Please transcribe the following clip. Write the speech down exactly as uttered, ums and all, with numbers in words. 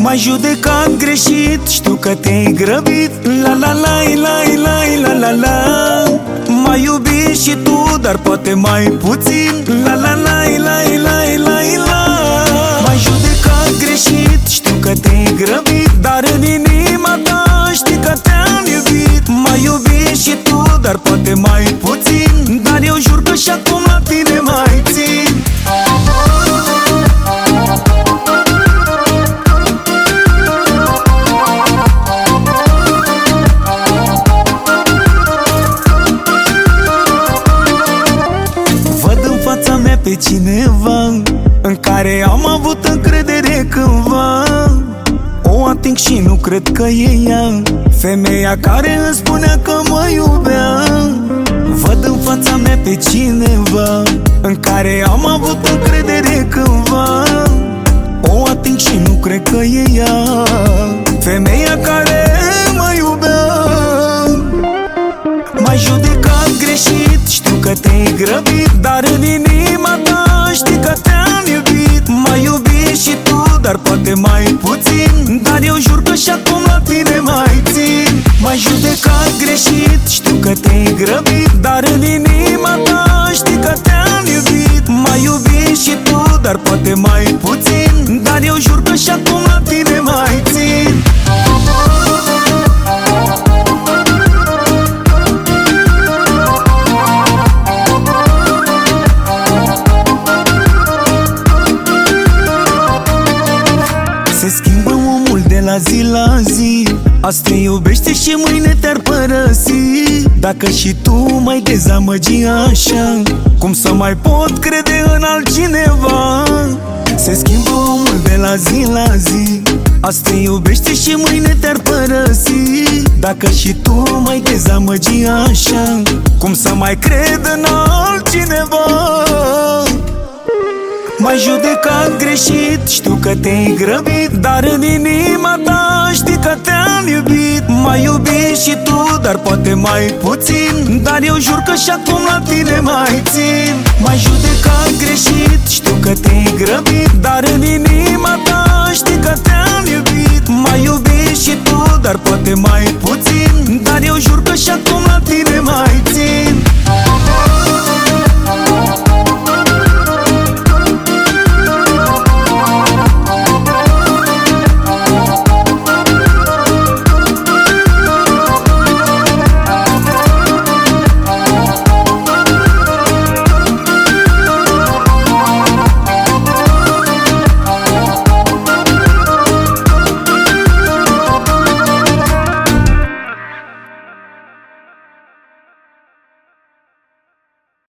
M-ai judecat greșit, știu că te-ai grăbit. La la la la la la la la. M-ai iubit și tu, dar poate mai puțin. La la la la la la la. M-ai judecat greșit, știu că te-ai grăbit, dar în inima ta știi că te-am iubit. M-ai iubit și tu, dar poate mai puțin, dar eu jur că și acum la tine mai țin. Pe cineva în care am avut încredere cândva, o ating și nu cred că e ea, femeia care îmi spunea că mă iubea. Văd în fața mea pe cineva în care am avut încredere cândva, o ating și nu cred că e ea, femeia care mă iubea. M-ai judecat greșit, știu că te-ai grăbit, dar în inima ta știi că te-am iubit. M-ai iubit și tu, dar poate mai puțin, dar eu jur că și acum la tine mai țin. M-ai judecat greșit, știu că te-ai grăbit, dar în inima ta știi că te-am iubit. M-ai iubit și tu, dar poate mai puțin, dar eu jur că și acum la tine mai țin. Se schimbă omul de la zi la zi, azi te iubește și mâine te-ar părăsi. Dacă și tu m-ai dezamăgi așa, cum să mai pot crede în altcineva? Se schimbă omul de la zi la zi, azi te iubește și mâine te-ar părăsi. Dacă și tu m-ai dezamăgi așa, cum să mai cred în altcineva? M-ai judecat greșit, știu că te-ai grăbit, dar în inima ta știi că te-am iubit. M-ai iubit și tu, dar poate mai puțin, dar eu jur că și acum la tine mai țin. M-ai judecat greșit, știu că te-ai grăbit, dar în inima